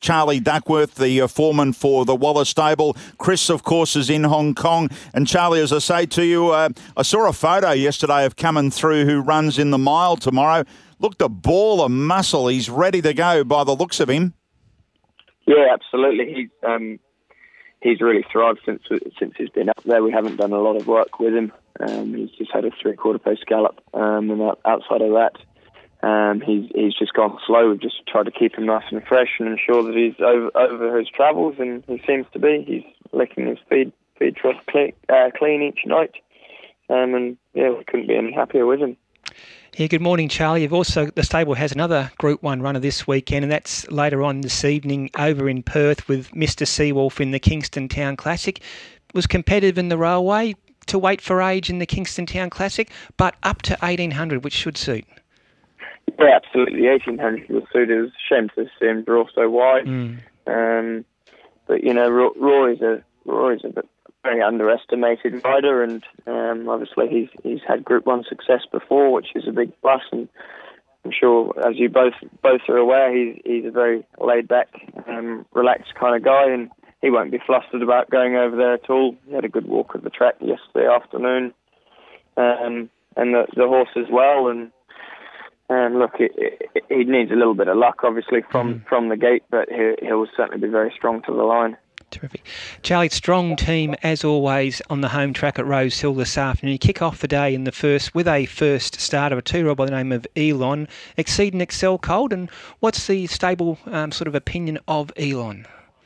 Charlie Duckworth, the foreman for the Wallace stable. Chris, of course, is in Hong Kong. And Charlie, as I say to you, I saw a photo yesterday of Coming Through, who runs in the mile tomorrow. Looked a ball of muscle. He's ready to go by the looks of him. Yeah, absolutely. He's really thrived since he's been up there. We haven't done a lot of work with him. He's just had a 3/4 pace gallop, and outside of that, he's just gone slow. We've just tried to keep him nice and fresh and ensure that he's over his travels, and he seems to be. He's licking his feed trough clean each night, and yeah, we couldn't be any happier with him. Yeah, good morning, Charlie. The stable has another Group 1 runner this weekend, and that's later on this evening over in Perth with Mr. Seawolf in the Kingston Town Classic. Was competitive in the railway, to wait for age in the Kingston Town Classic, but up to 1800, which should suit. Yeah, absolutely. 1800 will suit. It was a shame to see him draw so wide. But, you know, Rory's a very underestimated rider, and obviously he's had Group 1 success before, which is a big plus. And I'm sure, as you both are aware, he's a very laid-back, relaxed kind of guy, and he won't be flustered about going over there at all. He had a good walk of the track yesterday afternoon, and the horse as well. And look, he needs a little bit of luck, obviously, from the gate, but he'll certainly be very strong to the line. Terrific. Charlie, strong team as always on the home track at Rose Hill this afternoon. You kick off the day with a first starter, a 2-year-old by the name of Elon, Exceed and Excel Cold. And what's the stable sort of opinion of Elon?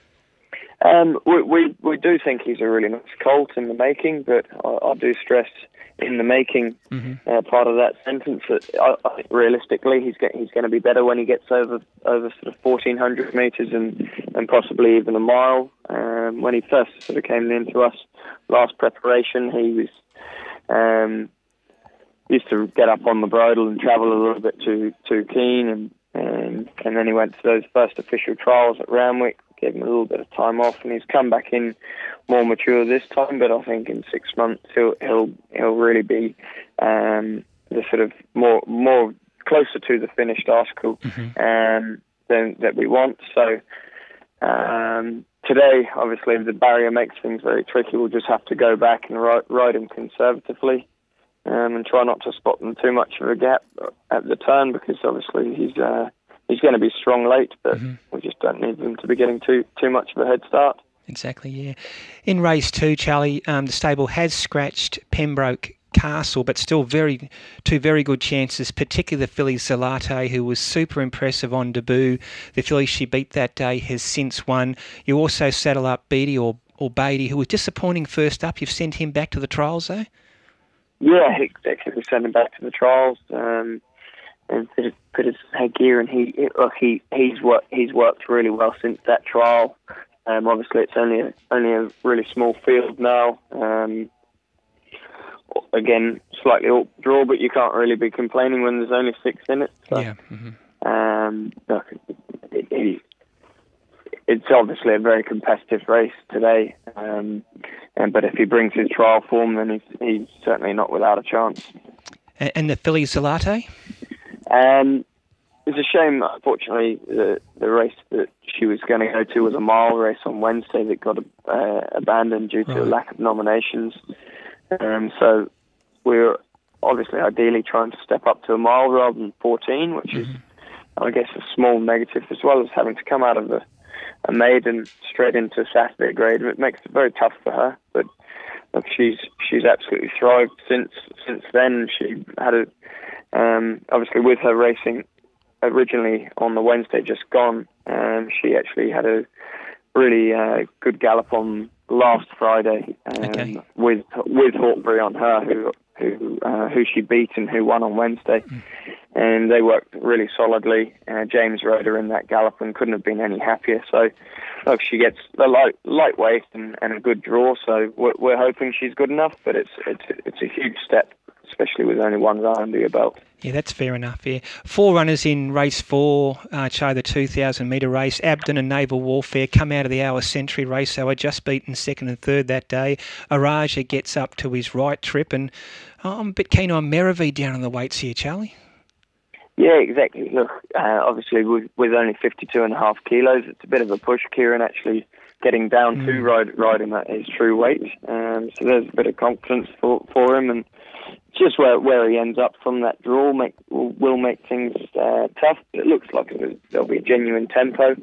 We do think he's a really nice colt in the making, but I do stress in the making part of that sentence that I think realistically he's going to be better when he gets over sort of 1400 metres and possibly even a mile. When he first sort of came into us last preparation, he was used to get up on the bridle and travel a little bit too keen, and then he went to those first official trials at Randwick. Gave him a little bit of time off, and he's come back in more mature this time. But I think in 6 months he'll really be the sort of more closer to the finished article than that we want. So today, obviously, the barrier makes things very tricky. We'll just have to go back and ride him conservatively, and try not to spot them too much of a gap at the turn, because obviously he's going to be strong late, but we just don't need them to be getting too much of a head start. Exactly, yeah. In race 2, Charlie, the stable has scratched Pembroke Castle, but still two very good chances, particularly the filly Zalate, who was super impressive on debut. The filly she beat that day has since won. You also saddle up Beatty or Beatty, who was disappointing first up. You've sent him back to the trials, though? Yeah, exactly. We sent him back to the trials. And put his headgear, and he's worked really well since that trial. Obviously, it's only a really small field now. Again, slightly up draw, but you can't really be complaining when there's only 6 in it. So, yeah. Look, it's obviously a very competitive race today. But if he brings his trial form, then he's certainly not without a chance. And the filly Zalate? It's a shame, unfortunately, the race that she was going to go to was a mile race on Wednesday that got abandoned due to a lack of nominations. So we're obviously ideally trying to step up to a mile rather than 14, which is, I guess, a small negative, as well as having to come out of a maiden straight into Saturday grade. It makes it very tough for her, but look, she's absolutely thrived since then. She had obviously with her racing originally on the Wednesday just gone, she actually had a really good gallop on last Friday with Hawkbury on her, who she beat and who won on Wednesday, and they worked really solidly. James rode her in that gallop and couldn't have been any happier. So look, she gets the lightweight and a good draw. So we're hoping she's good enough, but it's a huge step, especially with only one run under your belt. Yeah, that's fair enough, yeah. 4 runners in race 4, Charlie, the 2,000 metre race. Abden and Naval Warfare come out of the Hour Century race. They were just beaten 2nd and 3rd that day. Araja gets up to his right trip, and I'm a bit keen on Meravi down on the weights here, Charlie. Yeah, exactly. Look, obviously with only 52.5 kilos, it's a bit of a push. Kieran actually getting down to riding at his true weight. So there's a bit of confidence for him, and just where he ends up from that draw will make things tough. But it looks like there'll be a genuine tempo.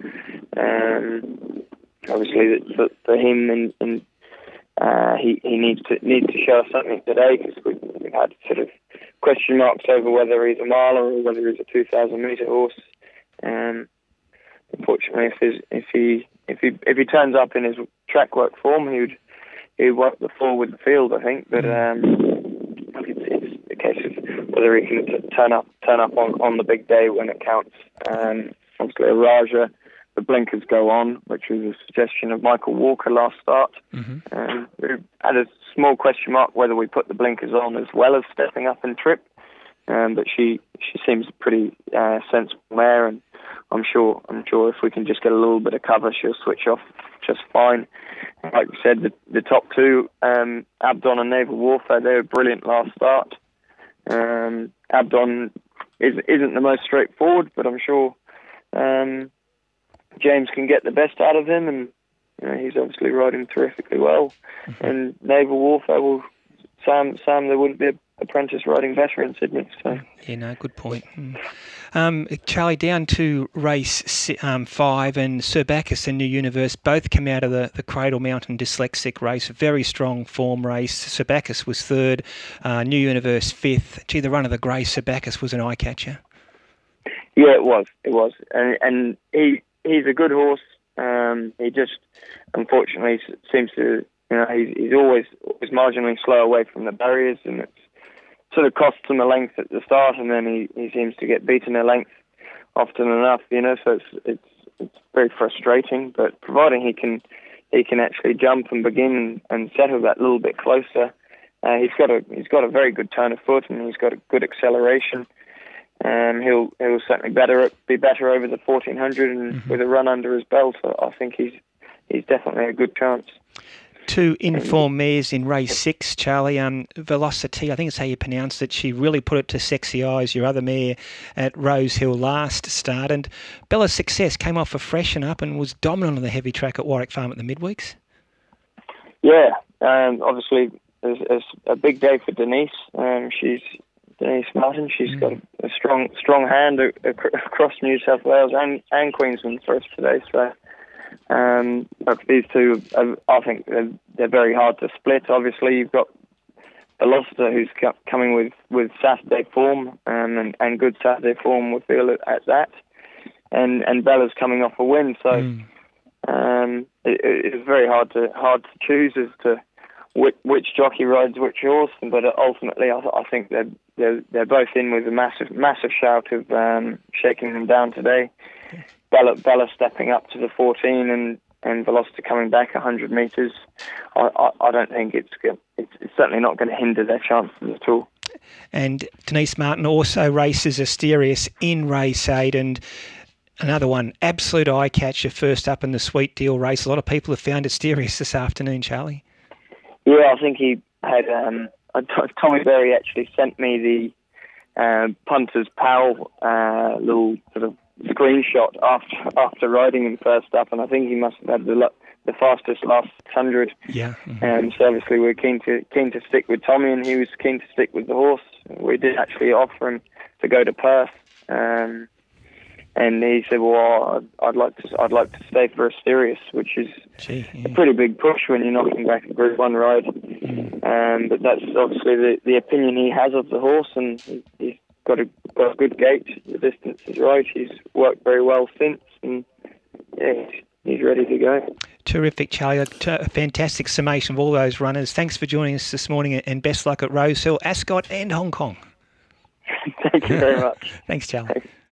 Obviously, for him, and he needs to show us something today, because we've had sort of question marks over whether he's a miler or whether he's a 2,000 metre horse. Unfortunately, if he turns up in his track work form, he'd work the floor with the field, I think. But it's a case of whether he can turn up on the big day when it counts. Obviously, Raja, the blinkers go on, which was a suggestion of Michael Walker last start. We had a small question mark whether we put the blinkers on as well as stepping up and trip. But she seems pretty sensible mare, and I'm sure if we can just get a little bit of cover, she'll switch off just fine. Like we said, the top two, Abdon and Naval Warfare, they were brilliant last start. Abdon isn't the most straightforward, but I'm sure James can get the best out of him, and he's obviously riding terrifically well. And Naval Warfare Sam, there wouldn't be an apprentice riding better in Sydney. So yeah, no, good point. Charlie, down to race 5, and Sir Bacchus and New Universe both come out of the Cradle Mountain Dyslexic race. Very strong form race. Sir Bacchus was 3rd, New Universe 5th. Gee, the run of the grey Sir Bacchus was an eye catcher. Yeah, it was, and he's a good horse. He just unfortunately seems to, he's always marginally slow away from the barriers, and it's sort of costs him a length at the start, and then he seems to get beaten a length often enough, so it's very frustrating. But providing he can actually jump and begin and settle that little bit closer, he's got a very good turn of foot, and he's got a good acceleration. He'll certainly be better over the 1400, and with a run under his belt, I think he's definitely a good chance. 2 informed mares in race 6, Charlie. Velocity, I think it's how you pronounce it. She really put it to Sexy Eyes, your other mare at Rose Hill last start. And Bella's Success came off a freshen up and was dominant on the heavy track at Warwick Farm at the midweeks. Yeah, obviously it's a big day for Denise. Denise Martin. She's got a strong hand across New South Wales and Queensland for us today. So these two, I think they're very hard to split. Obviously, you've got Velocita, who's coming with Saturday form, and good Saturday form, we feel at that. And Bella's coming off a win. So it's very hard to choose as to which jockey rides which horse. But ultimately, I think they're both in with a massive shout of shaking them down today. Bella stepping up to the 14 and Velocity coming back 100 metres. I don't think it's certainly not going to hinder their chances at all. And Denise Martin also races Asterius in race 8, and another one, absolute eye catcher, first up in the Sweet Deal race. A lot of people have found Asterius this afternoon, Charlie. Yeah, I think he had Tommy Berry actually sent me the Punter's Pal little sort of screenshot after riding him first up, and I think he must have had the fastest last 600. Yeah. So obviously we're keen to stick with Tommy, and he was keen to stick with the horse. We did actually offer him to go to Perth, and he said, "Well, I'd like to stay for Asterius," which is a pretty big push when you're knocking back a Group 1 ride. But that's obviously the opinion he has of the horse, and he's got a good gait. The distance is right. He's worked very well since, and he's ready to go. Terrific, Charlie. A fantastic summation of all those runners. Thanks for joining us this morning, and best luck at Rose Hill, Ascot and Hong Kong. Thank you very much. Thanks, Charlie. Thanks.